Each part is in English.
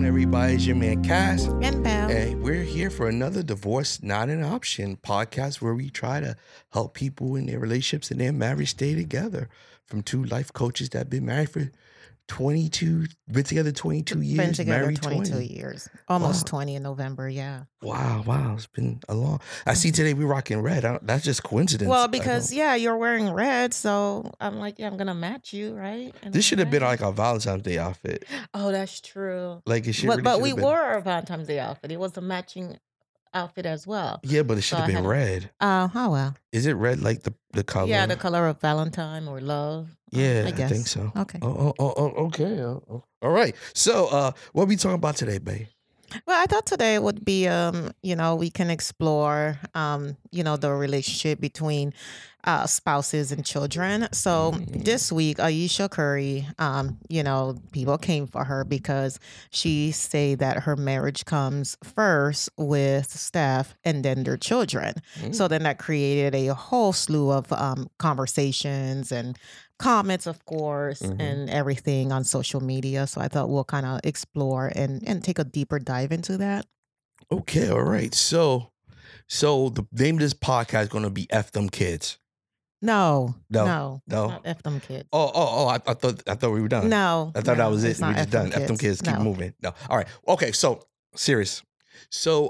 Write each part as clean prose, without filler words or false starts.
everybody? It's your man Cass. And Belle. And we're here for another Divorce Not an Option podcast where we try to help people in their relationships and their marriage stay together. From two life coaches that have been married for 22, been together 22 years. Been together married 22 years. Almost 20 in November, yeah. Wow. It's been a long... I see today we're rocking red. That's just coincidence. Well, because, you're wearing red, so I'm like, I'm going to match you, right? And this should have been red. like our Valentine's Day outfit. Oh, that's true. Like it should But we wore our Valentine's Day outfit. It was a matching outfit as well. Yeah, but it should have been red. Oh, well. Is it red like the color? Yeah, the color of Valentine or love. Yeah, I guess. think so. Okay. Okay. All right. So, what are we talking about today, babe? Well, I thought today would be, we can explore, the relationship between spouses and children. So this week, Ayesha Curry, people came for her because she say that her marriage comes first with Steph and then their children. So then that created a whole slew of conversations and comments, of course, and everything on social media. So I thought we'll kind of explore and take a deeper dive into that. Okay, all right. So the name of this podcast is going to be F Them Kids. No. Not F Them Kids. I thought we were done. No. I thought that was it. We're just done. F Them Kids. Keep moving. No. All right. Okay. So serious. So,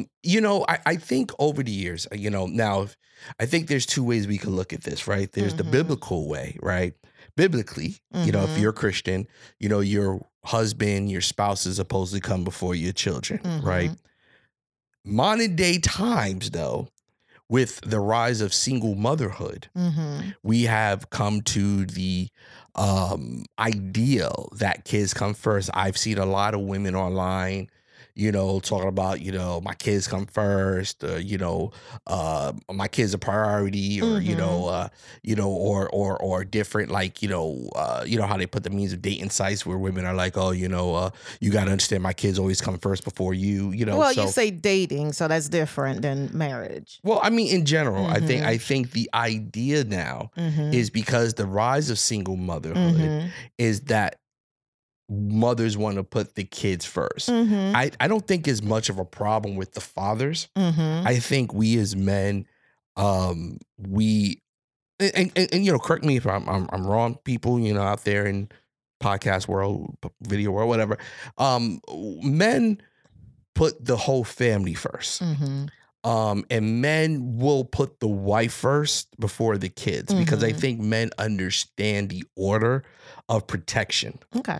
I think over the years, now I think there's two ways we can look at this, right? There's the biblical way, right? Biblically, if you're a Christian, your husband, your spouse is supposed to come before your children, right? Modern day times, though, with the rise of single motherhood, we have come to the ideal that kids come first. I've seen a lot of women online, talking about, my kids come first, my kids a priority, or, or different, like, how they put the means of dating sites where women are like, you got to understand my kids always come first before you, Well, you say dating, so that's different than marriage. Well, I mean, in general, I think the idea now is because the rise of single motherhood is that mothers want to put the kids first. I don't think it's much of a problem with the fathers. I think we as men, and correct me if I'm wrong, people, out there in podcast world, video world, whatever. Men put the whole family first. And men will put the wife first before the kids because I think men understand the order of protection. Okay.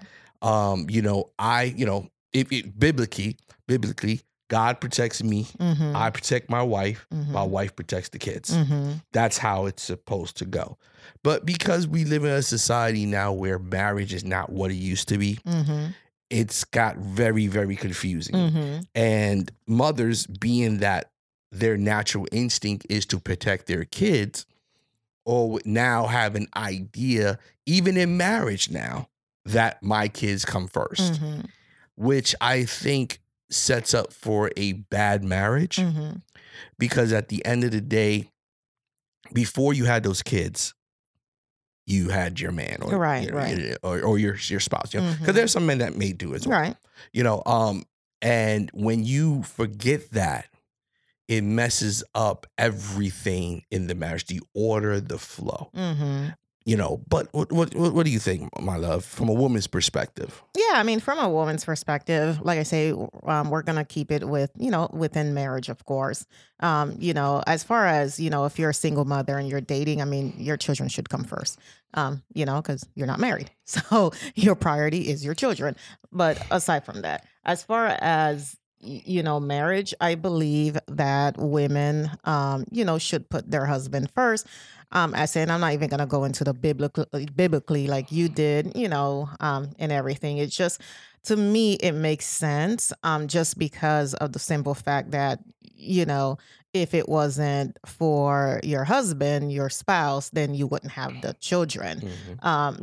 Biblically, God protects me. I protect my wife. My wife protects the kids. That's how it's supposed to go. But because we live in a society now where marriage is not what it used to be, it's got very, very confusing. And mothers, being that their natural instinct is to protect their kids, or now have an idea, even in marriage now, that my kids come first, which I think sets up for a bad marriage because at the end of the day, before you had those kids, you had your man or or your spouse, because there's some men that may do as well, right? And when you forget that, it messes up everything in the marriage, the order, the flow. But what do you think, my love, from a woman's perspective? Yeah, I mean, from a woman's perspective, like I say, we're going to keep it with, within marriage, of course. As far as, if you're a single mother and you're dating, I mean, your children should come first, because you're not married. So your priority is your children. But aside from that, as far as marriage, I believe that women, should put their husband first. I said, I'm not even going to go into the biblically like you did, and everything. It's just, to me, it makes sense, just because of the simple fact that, if it wasn't for your husband, your spouse, then you wouldn't have the children. Now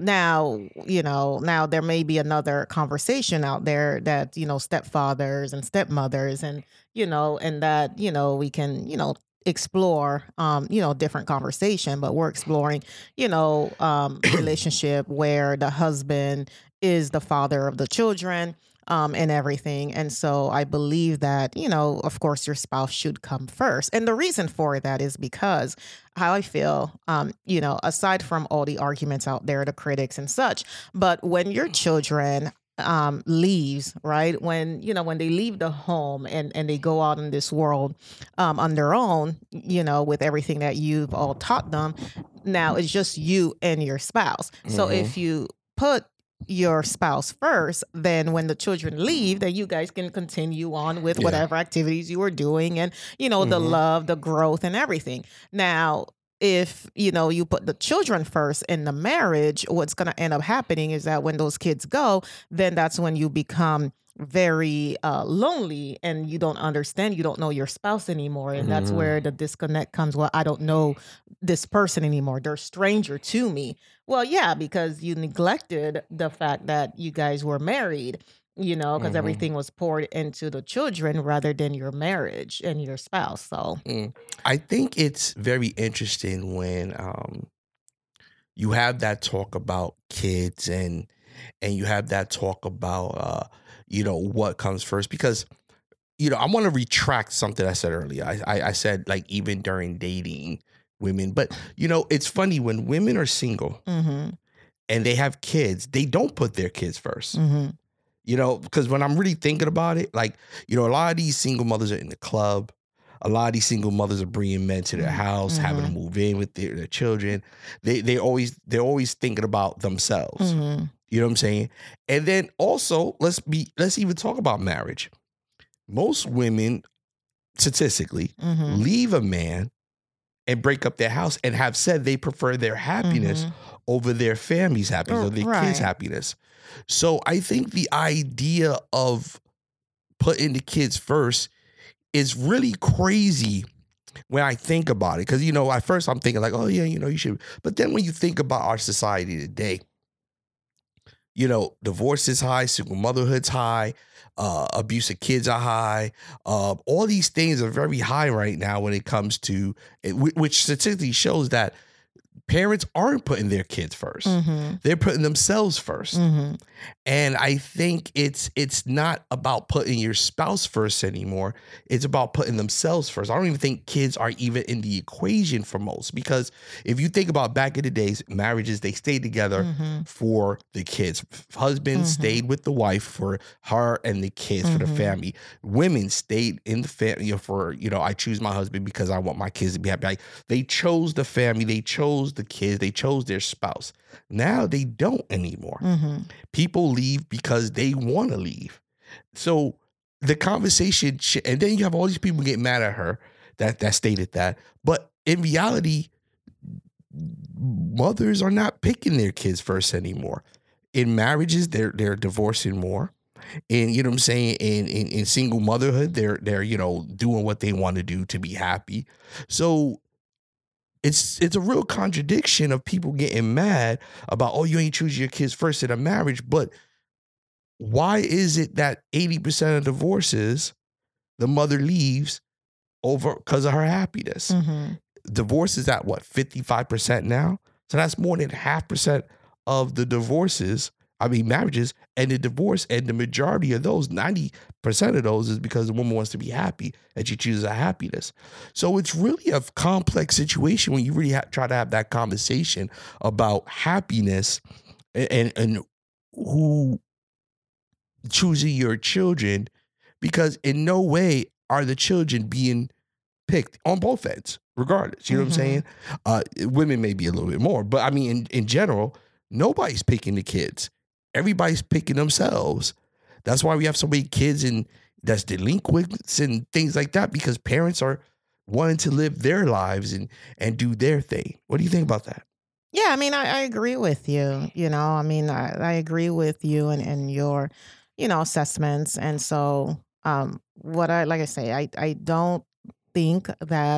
there may be another conversation out there that, stepfathers and stepmothers and that, we can, explore, different conversation, but we're exploring, relationship where the husband is the father of the children. and everything. And so I believe that, of course, your spouse should come first. And the reason for that is because how I feel, aside from all the arguments out there, the critics and such, but when your children leaves, right, when they leave the home and they go out in this world on their own, with everything that you've all taught them, now it's just you and your spouse. So if you put your spouse first, then when the children leave, then you guys can continue on with whatever activities you were doing, and the love, the growth, and everything. Now, if you put the children first in the marriage, what's going to end up happening is that when those kids go, then that's when you become very lonely, and you don't understand, you don't know your spouse anymore, and that's where the disconnect comes. Well, I don't know this person anymore, they're a stranger to me. Well, yeah, because you neglected the fact that you guys were married, because everything was poured into the children rather than your marriage and your spouse. So I think it's very interesting when you have that talk about kids, and you have that talk about what comes first, because I want to retract something I said earlier. I said, like, even during dating women, but it's funny when women are single and they have kids, they don't put their kids first. Because when I'm really thinking about it, like, a lot of these single mothers are in the club. A lot of these single mothers are bringing men to their house, having to move in with their children. They're always thinking about themselves. You know what I'm saying? And then also, let's even talk about marriage. Most women, statistically, leave a man and break up their house, and have said they prefer their happiness over their family's happiness, or their kids' happiness. So I think the idea of putting the kids first is really crazy when I think about it. Because, at first I'm thinking like, oh yeah, you should. But then when you think about our society today, divorce is high, single motherhood's high, abusive kids are high. All these things are very high right now when it comes to, which statistically shows that parents aren't putting their kids first. They're putting themselves first. And I think it's not about putting your spouse first anymore. It's about putting themselves first. I don't even think kids are even in the equation for most, because if you think about back in the days, marriages, they stayed together for the kids. Husband stayed with the wife for her and the kids, for the family. Women stayed in the family for, I choose my husband because I want my kids to be happy. Like, they chose the family, they chose the kids, they chose their spouse. Now they don't anymore. People leave because they want to leave. So the conversation, and then you have all these people get mad at her that stated that. But in reality, mothers are not picking their kids first anymore. In marriages, they're divorcing more. And you know what I'm saying? In single motherhood, they're doing what they want to do to be happy. So it's a real contradiction of people getting mad about, oh, you ain't choosing your kids first in a marriage. But why is it that 80% of divorces, the mother leaves over because of her happiness? Divorce is at what, 55% now? So that's more than 0.5% of the marriages, and the divorce, and the majority of those, 90% of those, is because the woman wants to be happy and she chooses her happiness. So it's really a complex situation when you really try to have that conversation about happiness and who choosing your children, because in no way are the children being picked on both ends, regardless. You know what I'm saying? Women may be a little bit more, but I mean, in general, nobody's picking the kids. Everybody's picking themselves. That's why we have so many kids that's delinquents and things like that, because parents are wanting to live their lives and do their thing. What do you think about that? Yeah, I mean, I agree with you. I agree with you and your, assessments. And so, like I say, I don't think that,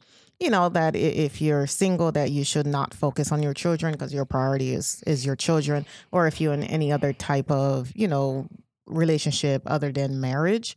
that if you're single, that you should not focus on your children because your priority is your children, or if you're in any other type of, relationship other than marriage,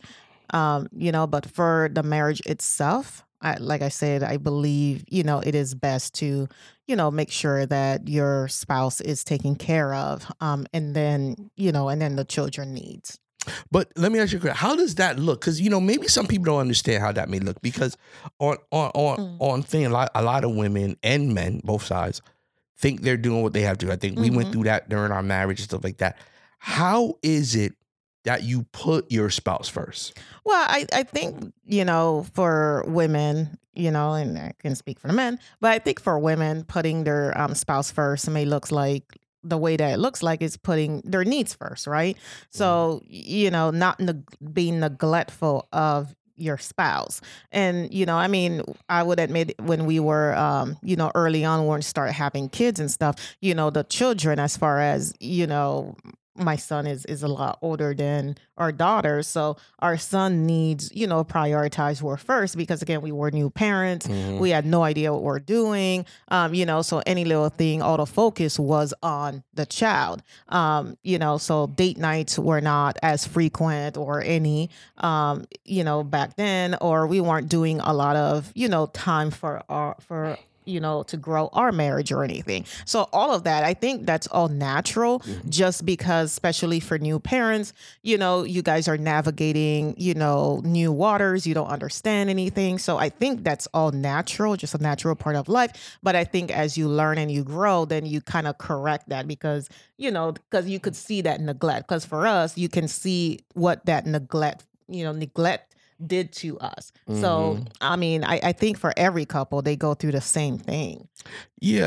but for the marriage itself, like I said, I believe, it is best to, make sure that your spouse is taken care of, and then the children needs. But let me ask you a question. How does that look? Because, maybe some people don't understand how that may look. Because on thing, a lot of women and men, both sides, think they're doing what they have to do. I think we went through that during our marriage and stuff like that. How is it that you put your spouse first? Well, I think, for women, and I can speak for the men, but I think for women, putting their spouse first may looks like the way that it looks like is putting their needs first, right? So, not being neglectful of your spouse. And, I would admit when we were, early on when we started having kids and stuff, the children, as far as, my son is a lot older than our daughter. So our son needs, prioritize her first because, again, we were new parents. We had no idea what we're doing. So any little thing, all the focus was on the child. So date nights were not as frequent or any, back then, or we weren't doing a lot of, time for to grow our marriage or anything. So all of that, I think that's all natural just because, especially for new parents, you guys are navigating, new waters. You don't understand anything. So I think that's all natural, just a natural part of life. But I think as you learn and you grow, then you kind of correct that because you could see that neglect. Because for us, you can see what that neglect did to us. So, I think for every couple, they go through the same thing. Yeah.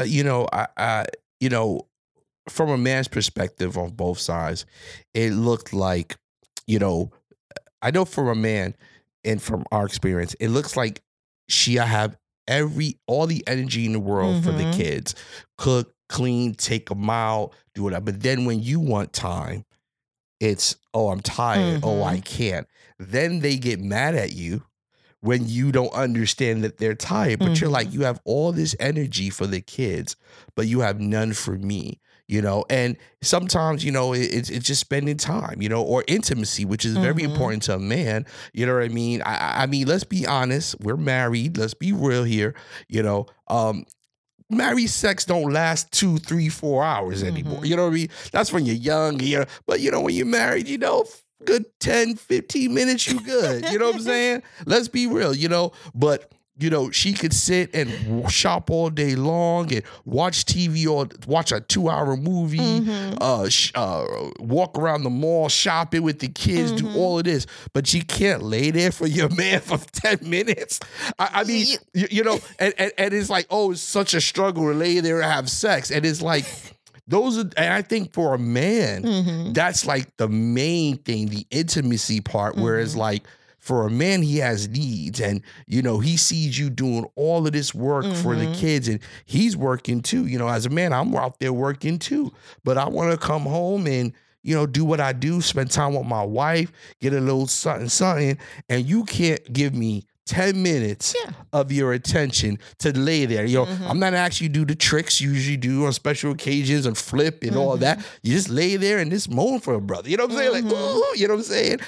From a man's perspective on both sides, it looked like, I know from a man and from our experience, it looks like Shia have all the energy in the world for the kids, cook, clean, take them out, do whatever. But then when you want time, it's, oh, I'm tired. Oh, I can't. Then they get mad at you when you don't understand that they're tired. But you're like, you have all this energy for the kids, but you have none for me, And sometimes, it's just spending time, or intimacy, which is very important to a man. You know what I mean? I mean, let's be honest. We're married. Let's be real here. Married sex don't last 2, 3, 4 hours anymore. You know what I mean? That's when you're young. But when you're married, good 10, 15 minutes, you good. You know what I'm saying? Let's be real, But, she could sit and shop all day long and watch TV or watch a 2-hour movie, walk around the mall shopping with the kids, do all of this. But she can't lay there for your man for 10 minutes. I mean, and it's like, oh, it's such a struggle to lay there and have sex. And it's like, and I think for a man, that's like the main thing, the intimacy part, whereas like, for a man, he has needs and, he sees you doing all of this work for the kids and he's working too. As a man, I'm out there working too, but I want to come home and, do what I do, spend time with my wife, get a little something, and you can't give me 10 minutes of your attention to lay there. I'm not asking you to do the tricks you usually do on special occasions and flip and all that. You just lay there and just moan for a brother. You know what I'm saying? Like, ooh, you know what I'm saying?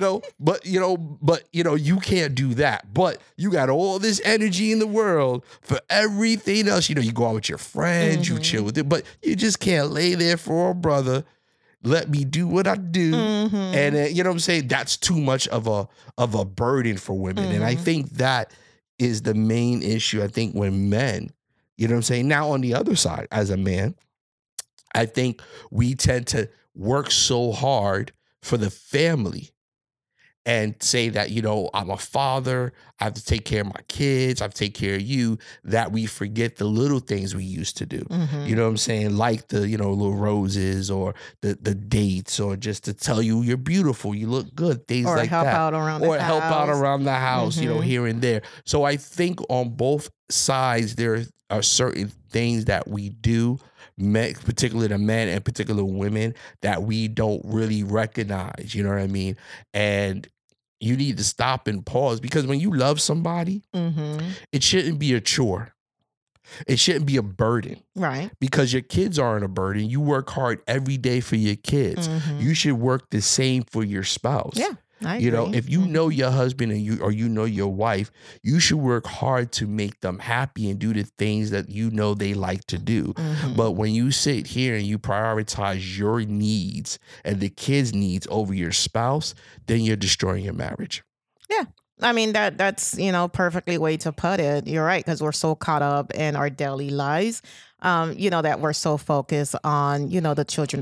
But you can't do that. But you got all this energy in the world for everything else. You go out with your friends, you chill with it, but you just can't lay there for a brother. Let me do what I do. And you know what I'm saying? That's too much of a burden for women. And I think that is the main issue. I think when men, you know what I'm saying? Now on the other side, as a man, I think we tend to work so hard for the family and say that, I'm a father, I have to take care of my kids, I have to take care of you, that we forget the little things we used to do. You know what I'm saying? Like the, little roses or the dates or just to tell you you're beautiful, you look good, things like that. Or help out around the house, here and there. So I think on both sides, there are certain things that we do, particularly the men and particular women, that we don't really recognize, you know what I mean? And you need to stop and pause because when you love somebody, it shouldn't be a chore. It shouldn't be a burden. Right. Because your kids aren't a burden. You work hard every day for your kids. You should work the same for your spouse. Yeah. I You know, agree. if you know your husband and you know your wife, you should work hard to make them happy and do the things that you know they like to do. Mhm. But when you sit here and you prioritize your needs and the kids' needs over your spouse, then you're destroying your marriage. Yeah. I mean that's perfectly way to put it. You're right, because we're so caught up in our daily lives, that we're so focused on the children,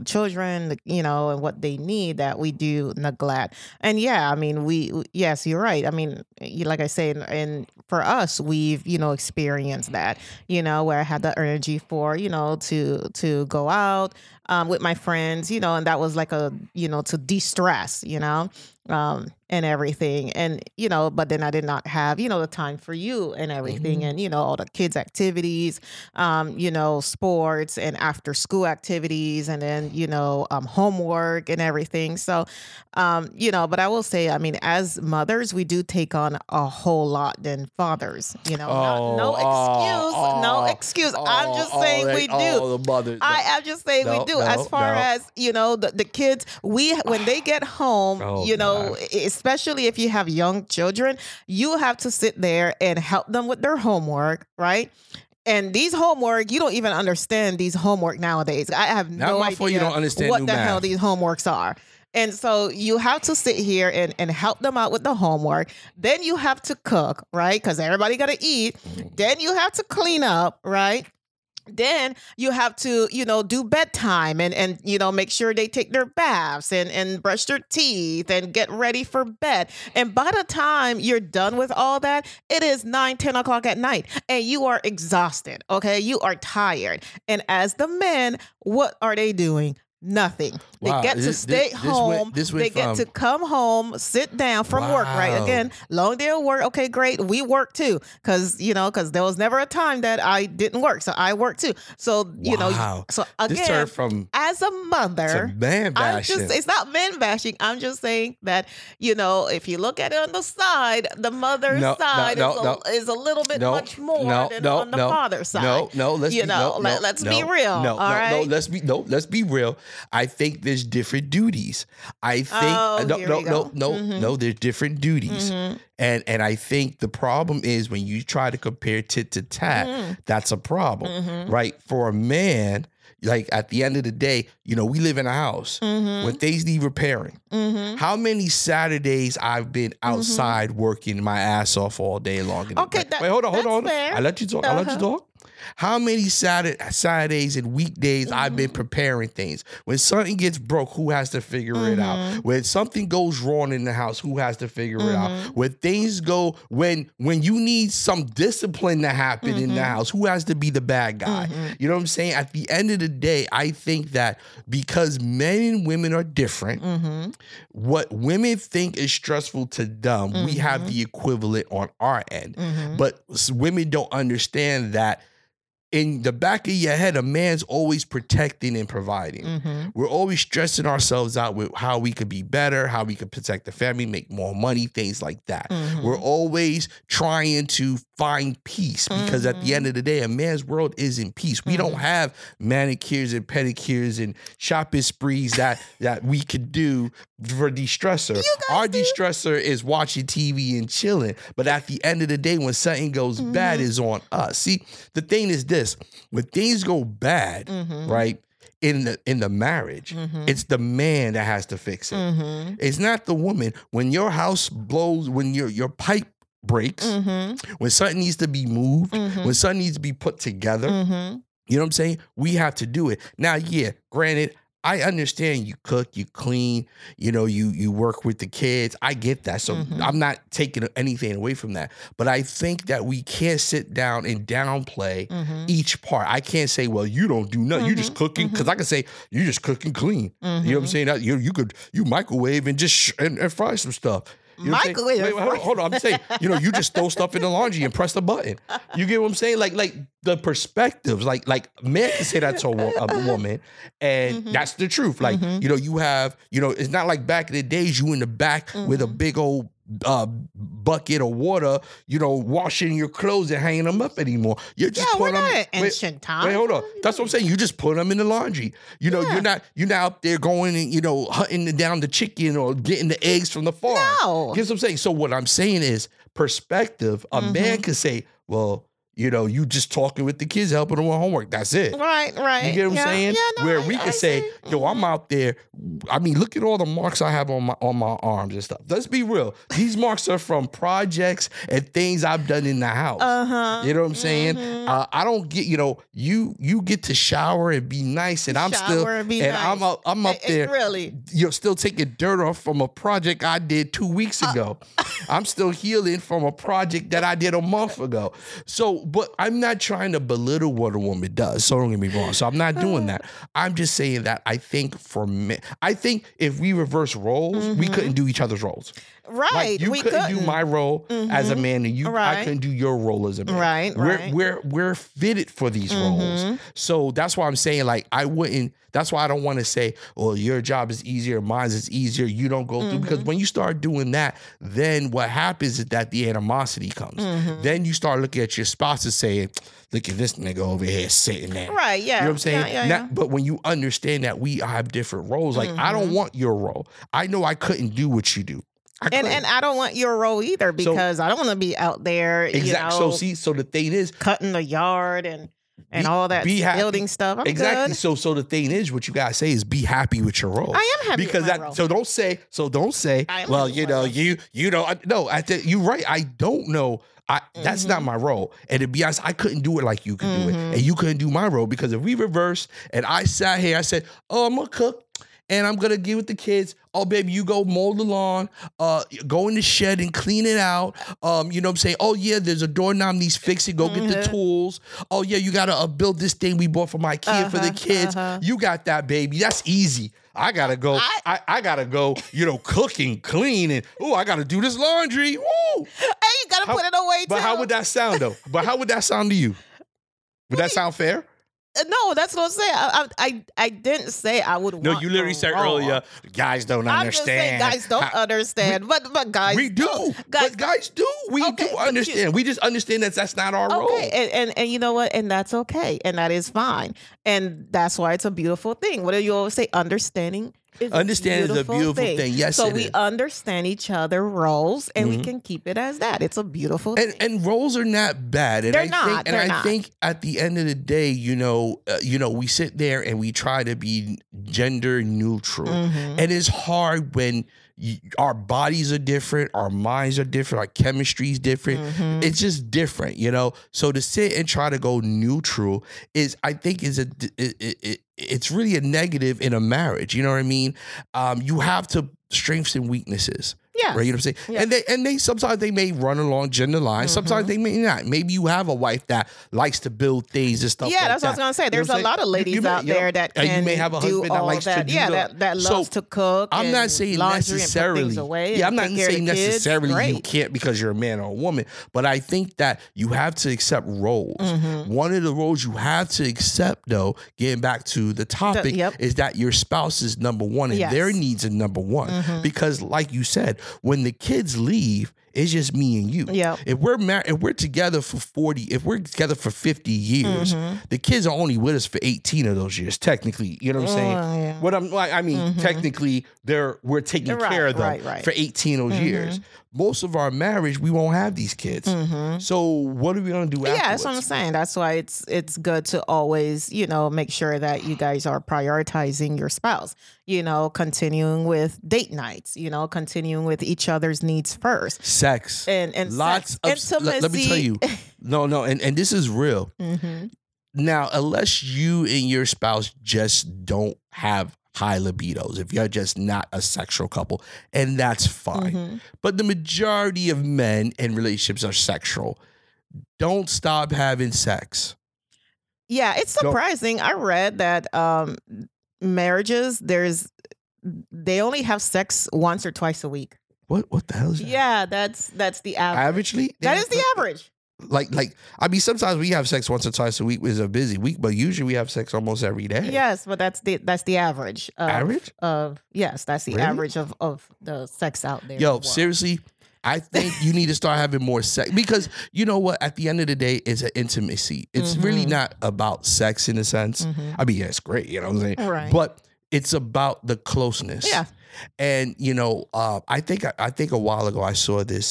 and what they need, that we do neglect. And yeah, I mean yes, you're right. I mean, like I say, and for us, we've experienced that, where I had the energy for to go out with my friends, and that was like a to de-stress, and everything. And, but then I did not have, the time for you and everything. Mhm. And, all the kids' activities, sports and after school activities, and then, homework and everything. So, but I will say, I mean, as mothers, we do take on a whole lot than fathers, no excuse, no excuse. I'm just saying we do. The mothers. I am just saying we No, do. no, As far no. as the kids, when they get home, Oh, especially if you have young children, you have to sit there and help them with their homework, right? And these homework, you don't even understand these homework nowadays. I have Not no my fault idea you don't understand what new the hell math. these homeworks are. And so you have to sit here and help them out with the homework. Then you have to cook, right? Because everybody got to eat. Then you have to clean up, right? Then you have to, do bedtime and make sure they take their baths and brush their teeth and get ready for bed. And by the time you're done with all that, it is 9, 10 o'clock at night and you are exhausted. Okay. You are tired. And as the men, what are they doing? Nothing. They Wow. get to stay home. this They went get from- to come home, sit down from work, right? Wow. Again, long day of work. Okay, great. We work too. Because there was never a time that I didn't work. So I work too. So, Wow. so This again, turned from as a mother, man bashing. it's not men bashing. I'm just saying that, if you look at it on the side, the mother's side is a little bit much more than on the father's side. Let's be real. All right. Let's be real. I think there's different duties. I think there's different duties. And I think the problem is when you try to compare tit to tat, that's a problem, right? For a man, like at the end of the day, we live in a house. When things need repairing, how many Saturdays I've been outside working my ass off all day long? Okay, wait, hold on. fair. I let you talk. How many Saturdays and weekdays I've been preparing things? When something gets broke, who has to figure it out? When something goes wrong in the house, who has to figure it out? When things go, when you need some discipline to happen in the house, who has to be the bad guy? You know what I'm saying? At the end of the day, I think that because men and women are different, what women think is stressful to them, we have the equivalent on our end. But women don't understand that in the back of your head, a man's always protecting and providing. We're always stressing ourselves out with how we could be better, how we could protect the family, make more money, things like that. We're always trying to find peace because at the end of the day, a man's world is in peace. We don't have manicures and pedicures and shopping sprees that we could do for de-stressor. Our de-stressor is watching TV and chilling. But at the end of the day, when something goes bad, is on us. See, the thing is this: when things go bad, right? In the marriage, it's the man that has to fix it. It's not the woman. When your house blows, when your pipe breaks, when something needs to be moved, when something needs to be put together, you know what I'm saying? We have to do it. Now, yeah, granted, I understand you cook, you clean, you work with the kids. I get that. So I'm not taking anything away from that. But I think that we can't sit down and downplay each part. I can't say, well, you don't do nothing. You just cooking. Because I can say, you just cook and clean. You know what I'm saying? That you microwave and just and fry some stuff. You know Microwave. Wait, hold on. I'm saying, you just throw stuff in the laundry and press the button. You get what I'm saying? Like the perspectives, like man can say that to a woman, and that's the truth. Like, you have, it's not like back in the days, you in the back with a big old bucket of water, washing your clothes and hanging them up anymore. You just we're put them. not in ancient times. Wait, hold on. That's what I'm saying. You just put them in the laundry. You're not out there going and hunting down the chicken or getting the eggs from the farm. No. You know what I'm saying? So what I'm saying is perspective. A man could say, well, you just talking with the kids, helping them with homework. That's it. Right. You get what I'm saying? Yeah, no, where we can say, I'm out there. I mean, look at all the marks I have on my arms and stuff. Let's be real. These marks are from projects and things I've done in the house. You know what I'm saying? I don't get, you get to shower and be nice, and I'm up there. Really, you're still taking dirt off from a project I did 2 weeks ago. I'm still healing from a project that I did a month ago. So, but I'm not trying to belittle what a woman does. So don't get me wrong. So I'm not doing that. I'm just saying that I think for men, if we reverse roles, we couldn't do each other's roles. Right. Like you couldn't do my role as a man, and I couldn't do your role as a man. Right. We're fitted for these roles. So that's why I'm saying, like, I wouldn't. That's why I don't want to say, well, your job is easier, mine is easier, you don't go through. Because when you start doing that, then what happens is that the animosity comes. Then you start looking at your spouse and saying, look at this nigga over here sitting there. Right, yeah. You know what I'm saying? Yeah. But when you understand that we have different roles, like I don't want your role. I know I couldn't do what you do. And I don't want your role either, because I don't want to be out there, Exactly. So the thing is, cutting the yard and all that building stuff. I'm exactly. good. So the thing is, what you gotta say is be happy with your role. I am happy with my role. So don't say. Well, you don't. No. You're right. I don't know. That's not my role. And to be honest, I couldn't do it like you could do it, and you couldn't do my role, because if we reversed and I sat here, I said, "Oh, I'm gonna cook." And I'm going to get with the kids. Oh, baby, you go mow the lawn, go in the shed and clean it out. You know what I'm saying? Oh, yeah, there's a doorknob needs fixing. Go get the tools. Oh, yeah, you got to build this thing we bought for my kid for the kids. You got that, baby. That's easy. I got to go. I got to go, cooking, clean. And, I got to do this laundry. Woo! Hey, you got to put it away, too. But how would that sound, though? How would that sound to you? Would that sound fair? No, that's what I'm saying. I didn't say I would. No, you literally said earlier, guys don't understand. I'm just saying guys don't understand, but guys we do. But guys do. We do understand. We just understand that that's not our role. And you know what? And that's okay, and that is fine, and that's why it's a beautiful thing. What do you always say? Understanding is a beautiful thing. Yes, so we understand each other's roles, and we can keep it as that. It's a beautiful thing. And roles are not bad. And I think at the end of the day, we sit there and we try to be gender neutral, and it's hard when our bodies are different, our minds are different, our chemistry is different. It's just different, So to sit and try to go neutral it's really a negative in a marriage. You know what I mean? You have to strengths and weaknesses. Yeah. Right. You know what I'm saying? Yeah. And they sometimes they may run along gender lines. Sometimes they may not. Maybe you have a wife that likes to build things and stuff. Yeah, that's what I was gonna say. There's a lot of ladies out there that can you may have a husband that likes to do that loves to cook. I'm not saying necessarily. I'm not saying necessarily you can't because you're a man or a woman. But I think that you have to accept roles. One of the roles you have to accept, though, getting back to the topic, is that your spouse is number one and their needs are number one. Because, like you said, when the kids leave, it's just me and you. Yeah. If we're married, if we're together for 50 years, the kids are only with us for 18 of those years, technically. You know what I'm saying? Yeah. What I'm like, I mean, technically, we're taking care of them for 18 of those years. Most of our marriage, we won't have these kids. So what are we gonna do afterwards? Yeah, that's what I'm saying. That's why it's good to always, make sure that you guys are prioritizing your spouse. Continuing with date nights. Continuing with each other's needs first. Sex and lots of intimacy. Let me tell you, no, and this is real. Now, unless you and your spouse just don't have high libidos, if you're just not a sexual couple, and that's fine. But the majority of men in relationships are sexual. Don't stop having sex. Yeah, it's surprising. I read that marriages, they only have sex once or twice a week. What the hell is that? Yeah, that's the average. Averagely? That is the average. I mean, sometimes we have sex once or twice a week. It's a busy week, but usually we have sex almost every day. Yes, but that's the average. Average? Yes, that's the Really? average of the sex out there. Yo, seriously, I think you need to start having more sex because you know what? At the end of the day, it's an intimacy. It's really not about sex in a sense. I mean, yeah, it's great, you know what I'm saying? Right. But it's about the closeness. Yeah. And you know, I think a while ago I saw this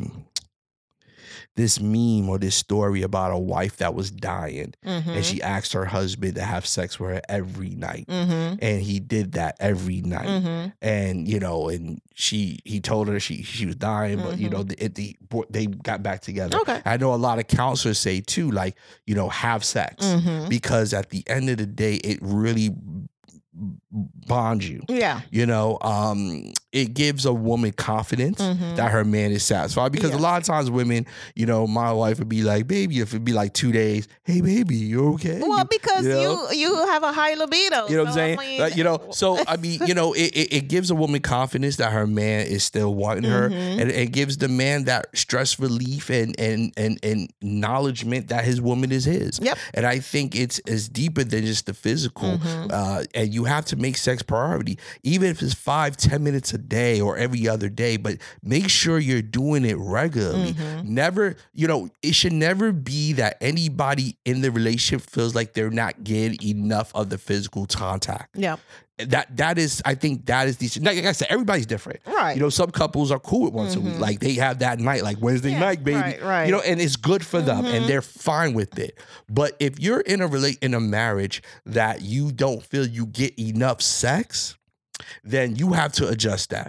this meme or this story about a wife that was dying and she asked her husband to have sex with her every night. And he did that every night. And, you know, and he told her she was dying, but, you know, they got back together. Okay. I know a lot of counselors say too, like, you know, have sex because at the end of the day, it really bonds you. Yeah. You know, it gives a woman confidence that her man is satisfied because a lot of times women, you know, my wife would be like, baby, if it'd be like 2 days, hey baby, you okay? Well, because you know? you have a high libido. You know what I'm saying? I mean, You know, so I mean, you know, it gives a woman confidence that her man is still wanting her, and it gives the man that stress relief and acknowledgement that his woman is his. Yep. And I think it's deeper than just the physical. And you have to make sex priority, even if it's 5-10 minutes a day or every other day. But make sure you're doing it regularly. Never, you know, it should never be that anybody in the relationship feels like they're not getting enough of the physical contact. Yeah. That is, I think that is decent. Like I said, everybody's different. Right. You know, some couples are cool with once a week. Like they have that night, like Wednesday night, baby. Right. You know, and it's good for them and they're fine with it. But if you're in a marriage that you don't feel you get enough sex, then you have to adjust that.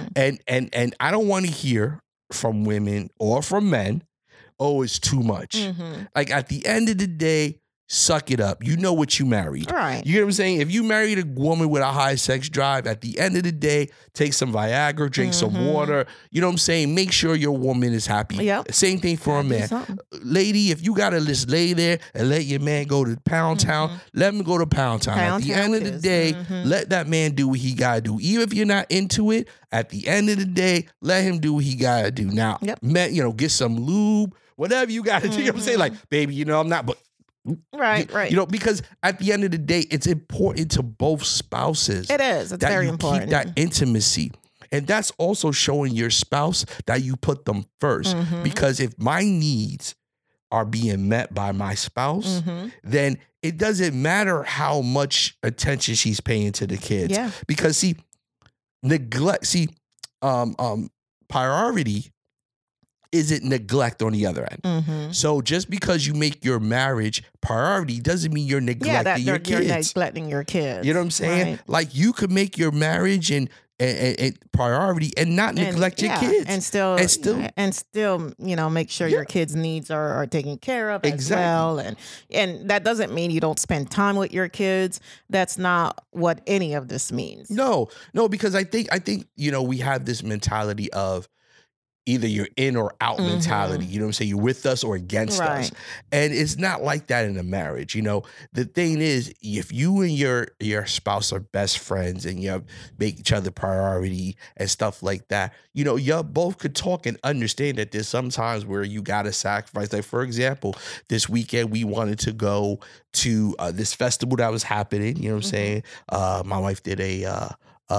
And I don't want to hear from women or from men, oh, it's too much. Like at the end of the day, suck it up. You know what you married. Right. You know what I'm saying? If you married a woman with a high sex drive, at the end of the day, take some Viagra, drink some water. You know what I'm saying? Make sure your woman is happy. Yep. Same thing for a man. Lady, if you got to just lay there and let your man go to Pound Town, let him go to Pound Town. At the end of the day, let that man do what he got to do. Even if you're not into it, at the end of the day, let him do what he got to do. Now, man, you know, get some lube, whatever you got to do. You know what I'm saying? Like, baby, you know, I'm not, but Right. You know, because at the end of the day, it's important to both spouses. It is. It's that very you important. Keep that intimacy. And that's also showing your spouse that you put them first. Because if my needs are being met by my spouse, then it doesn't matter how much attention she's paying to the kids. Yeah. Because priority isn't neglect on the other end. So just because you make your marriage priority doesn't mean you're neglecting your kids. You're neglecting your kids. You know what I'm saying? Right. Like you could make your marriage and priority and not neglect your kids. And still, you know, make sure your kids' needs are taken care of as well. And that doesn't mean you don't spend time with your kids. That's not what any of this means. No, because I think, you know, we have this mentality of either you're in or out mentality. You know what I'm saying? You're with us or against us. And it's not like that in a marriage. You know, the thing is, if you and your spouse are best friends and you make each other priority and stuff like that, you know, you both could talk and understand that there's sometimes where you got to sacrifice. Like, for example, this weekend we wanted to go to this festival that was happening. You know what I'm saying? My wife did a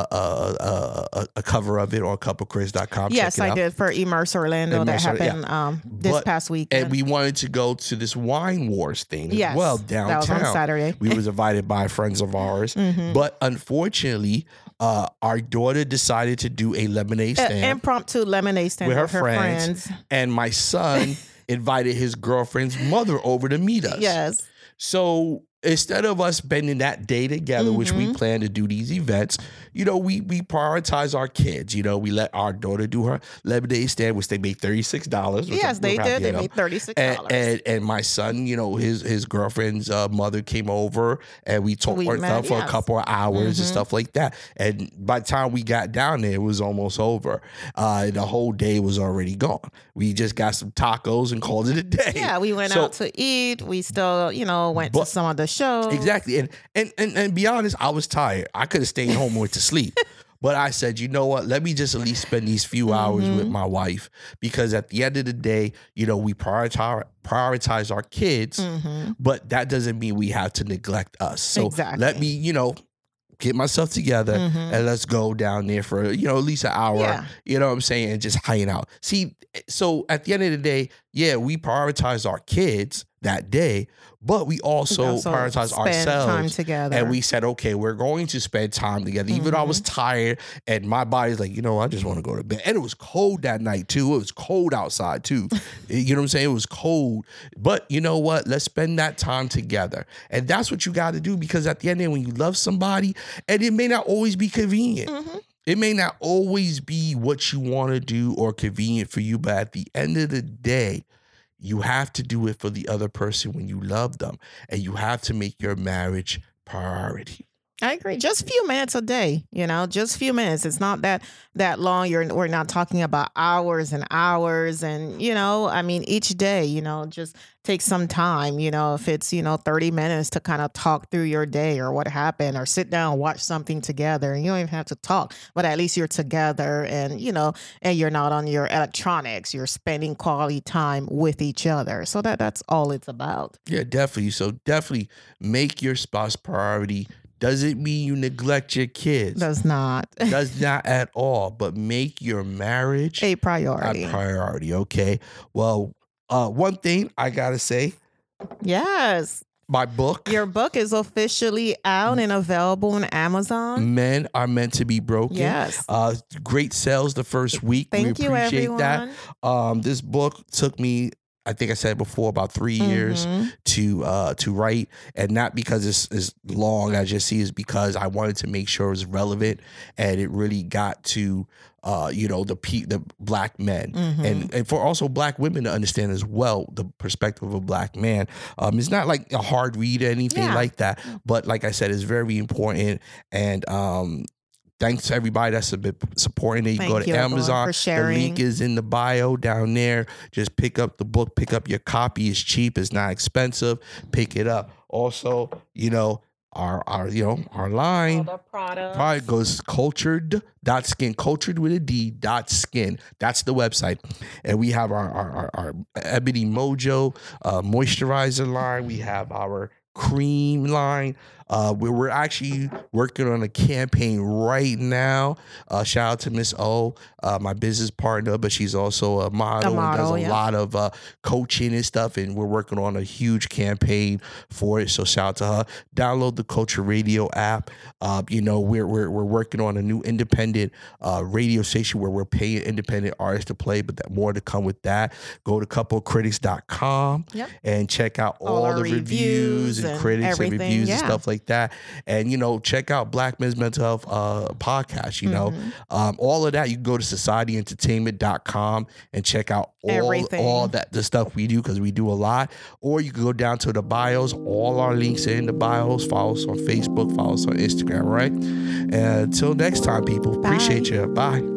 cover of it on couplecris.com. Yes, I did for Immerse Orlando. That happened this past weekend. And we wanted to go to this Wine Wars thing as well downtown. That was on Saturday. We was invited by friends of ours. But unfortunately, our daughter decided to do a lemonade stand. Impromptu lemonade stand with her friends. And my son invited his girlfriend's mother over to meet us. Yes. So instead of us spending that day together, which we plan to do these events, you know, we prioritize our kids. You know, we let our daughter do her lemonade stand, which they made $36. Yes, they did. They made $36. And my son, you know, his girlfriend's mother came over and we talked for a couple of hours and stuff like that. And by the time we got down there, it was almost over. The whole day was already gone. We just got some tacos and called it a day. Yeah, we went out to eat. We still, you know, went to some of the shows. Exactly. And be honest, I was tired. I could have stayed home and went to sleep. But I said, you know what? Let me just at least spend these few hours with my wife, because at the end of the day, you know, we prioritize our kids, but that doesn't mean we have to neglect us. So let me, you know, get myself together and let's go down there for, you know, at least an hour, you know what I'm saying, and just hang out. See, so at the end of the day, yeah, we prioritize our kids that day, but we also prioritize ourselves. Time together. And we said, okay, we're going to spend time together. Even though I was tired and my body's like, you know, I just want to go to bed. And it was cold that night too. It was cold outside too. You know what I'm saying? It was cold. But you know what? Let's spend that time together. And that's what you got to do, because at the end of the day, when you love somebody, and it may not always be convenient. It may not always be what you want to do or convenient for you, but at the end of the day, you have to do it for the other person when you love them, and you have to make your marriage priority. I agree. Just a few minutes a day, you know, just a few minutes. It's not that long. We're not talking about hours and hours. And, you know, I mean, each day, you know, just take some time, you know, if it's, you know, 30 minutes to kind of talk through your day or what happened, or sit down and watch something together. And you don't even have to talk, but at least you're together, and, you know, and you're not on your electronics. You're spending quality time with each other. So that's all it's about. Yeah, definitely. So definitely make your spouse priority. Doesn't mean you neglect your kids. Does not. Does not at all. But make your marriage a priority. Okay. Well, one thing I gotta say. Yes. My book. Your book is officially out and available on Amazon. Men Are Meant to Be Broken. Yes. Great sales the first week. Thank you, everyone. That. This book took me, I think I said before, about 3 years to write, and not because it's long. I just see it's because I wanted to make sure it was relevant, and it really got to you know, the black men, and for also black women to understand as well the perspective of a black man. It's not like a hard read or anything like that, but like I said, it's very important. And thanks to everybody that's been supporting it. You can go to Amazon. The link is in the bio down there. Just pick up the book. Pick up your copy. It's cheap. It's not expensive. Pick it up. Also, you know, our line. All the products. Product goes cultured.skin. Cultured with a D.skin. That's the website. And we have our Ebony Mojo moisturizer line. We have our cream line. We're actually working on a campaign right now. Shout out to Miss O, my business partner, but she's also a model and does a lot of coaching and stuff. And we're working on a huge campaign for it. So shout out to her. Download the Culture Radio app. You know, we're working on a new independent radio station where we're paying independent artists to play, but more to come with that. Go to couplecritics.com and check out all the reviews and critics and reviews and stuff like that. And, you know, check out Black Men's Mental Health podcast, you know. All of that, you can go to societyentertainment.com and check out all that, the stuff we do, because we do a lot. Or you can go down to the bios. All our links are in the bios. Follow us on Facebook, follow us on Instagram, right? And until next time, people. Appreciate you. Bye.